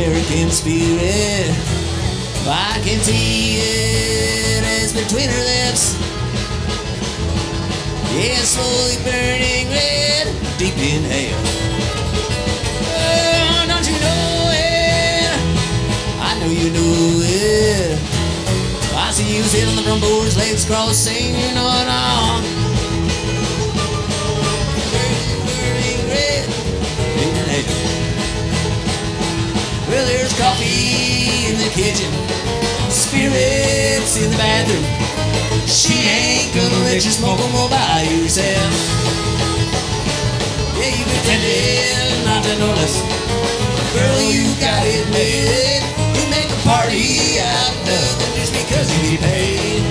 American spirit. I can see it as between her lips. Yeah, slowly burning red, deep in hell. Oh, don't you know it? I know you know it. I see you sitting on the front porch, legs crossed, singing on. Burning red, deep in hell. Well, there's coffee in the kitchen, spirits in the bathroom. She ain't gonna let you smoke them all by yourself. Yeah, you pretended not to notice. Girl, you got it made. You make a party out of nothing just because you get paid.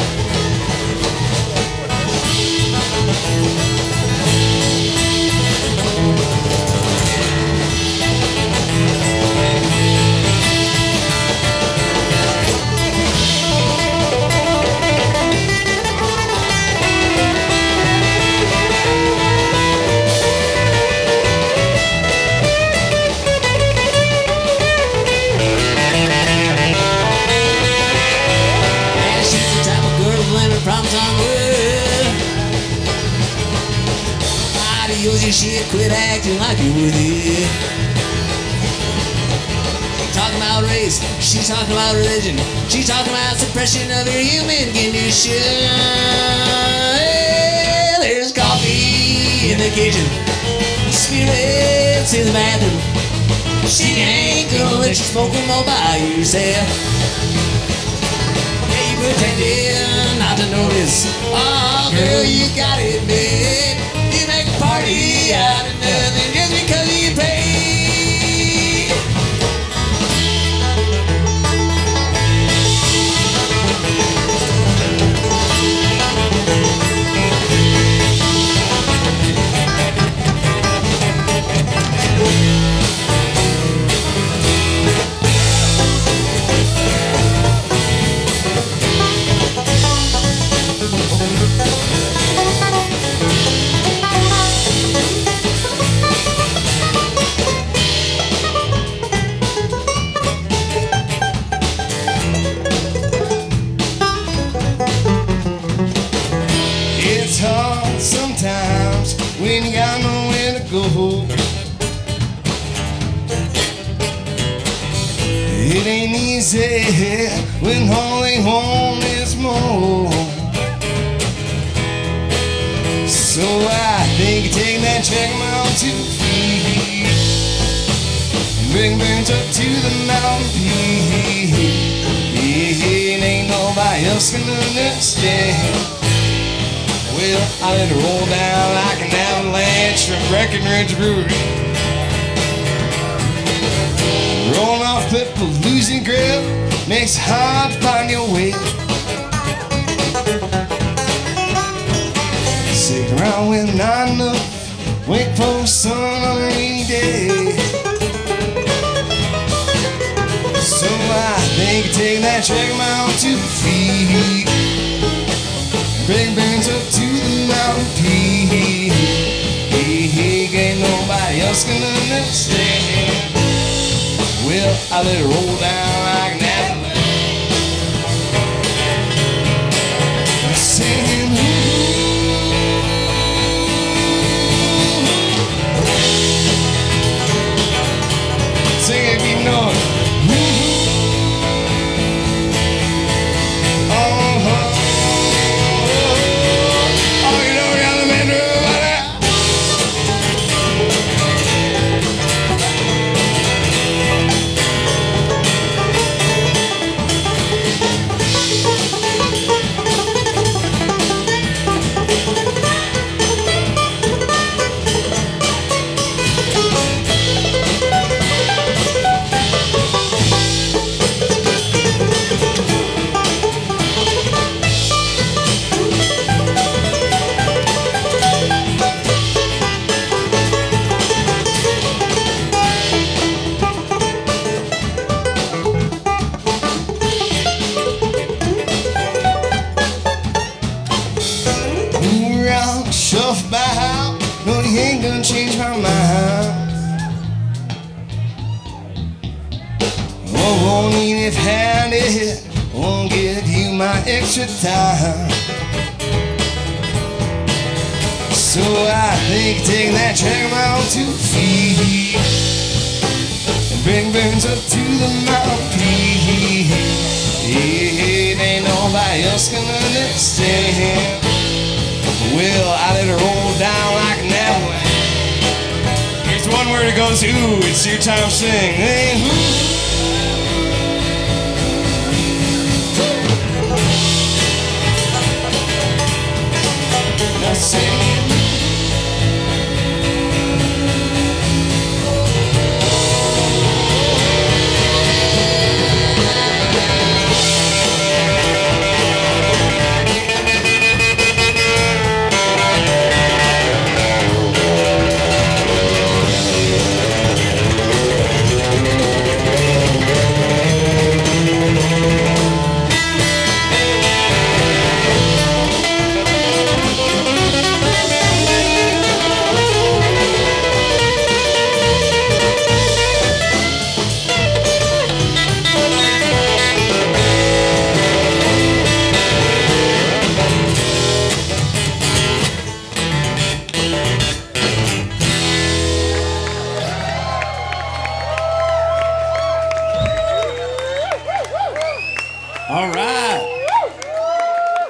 Use your shit, quit acting like you're with it. She's talking about race, she's talking about religion, she's talking about suppression of your human condition. Well, there's coffee in the kitchen, spirits in the bathroom. She ain't gonna let you smoke them all by yourself. Yeah, you pretending not to notice. Oh, girl, you got it made. You make a party out of nothing just because you get paid. It's hard sometimes when you got nowhere to go. It ain't easy when all they want is more. So I think you take that check amount to feed and bring burns up to the mountain peak. It ain't nobody else can understand. Well, I let it roll down like an avalanche from Breckenridge Brewery. Rolling off people losing grip makes it hard to find your way. Stick around when not enough, wait for the sun on a rainy day. So I think you take that check amount to feed. Big burns up to the mountain peak. Ain't nobody else can understand. Well, I let it roll down like an avalanche. Singing, sing it, keep going. Shuffle by, no, you ain't gonna change my mind. won't need if handed, won't give you my extra time. So I think take that track around 2 feet and bring burns up to the mountain peak. Ain't nobody else can understand. Well, I let it roll down like an avalanche. Here's one word that goes, ooh, it's your time to sing. Hey, now sing.